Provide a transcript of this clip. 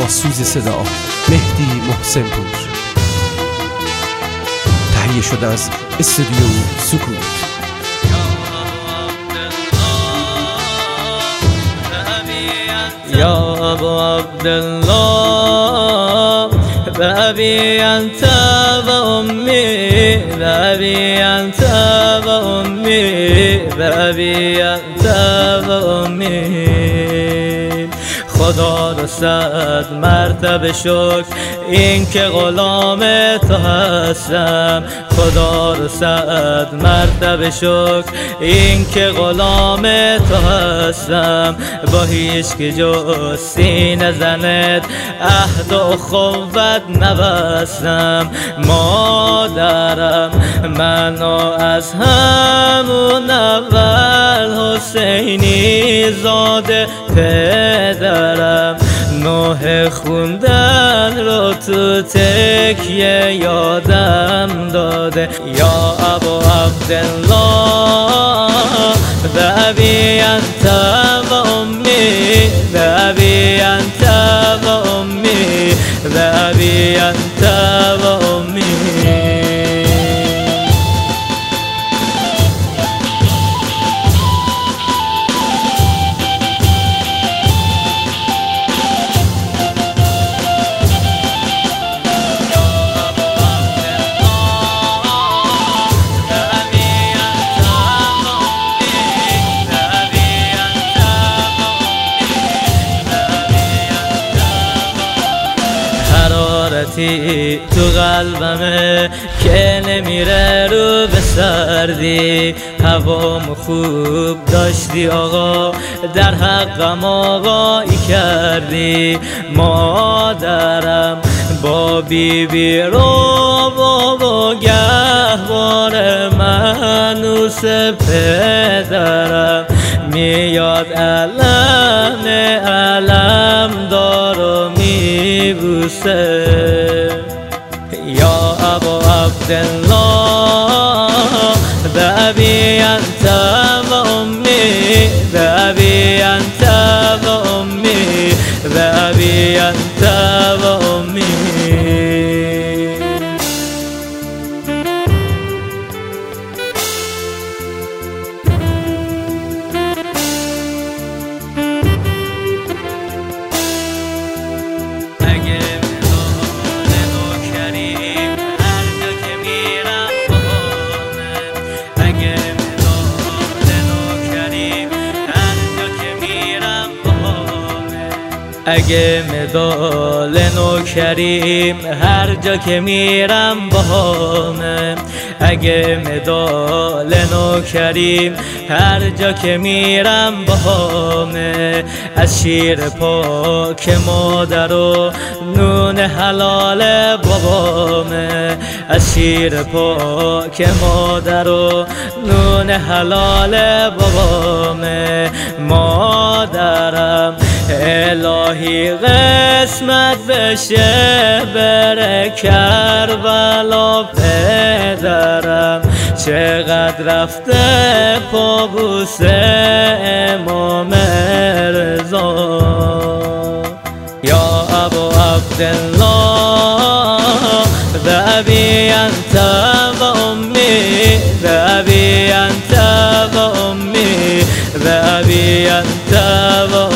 با سوز صدا مهدی محسن پور، تهیه شده از استودیو سکوت. یا ابو عبدالله بأبي أنت وأمي، بأبي أنت وأمي، بأبي أنت وأمي. خدا رو 100 مرتبه شکر این که غلام تو هستم، خدا رو 100 مرتبه شکر این که غلام تو هستم. با هیچ که جز سینه زنت عهد و اخوت نبستم. مادرم منو از همون اول حسینی زاده، پدرم نوح خوندن رو تو تکیه یادم داده. یا ابو عبدالله بأبي أنت وأمي، بأبي أنت وأمي، بأبي أنت وأمي. تو قلبمه که نمیره رو به سردی. هوامو خوب داشتی آقا، در حقم آقایی کردی. مادرم با بیبی رو بابا گهوار منوس، پدرم میاد علم علم دارو میبوسه. یا ابو عبدالله بأبي أنت وأمي، بأبي أنت وأمي، بأبي أنت وأمي. اگه مدال نوکریم هر جا که میرم باهامه، اگه مدال نوکریم هر جا که میرم باهامه. از شیر پاک مادر و نون حلال بابامه، از شیر پاک مادر و نون حلال بابامه. مادرم الهی قسمت بشه بره کربلا، پدرم چقدر رفته پابوس امام رضا. یا ابو عبدالله بأبي أنت وأمي، بأبي أنت وأمي، بأبي أنت وأمي.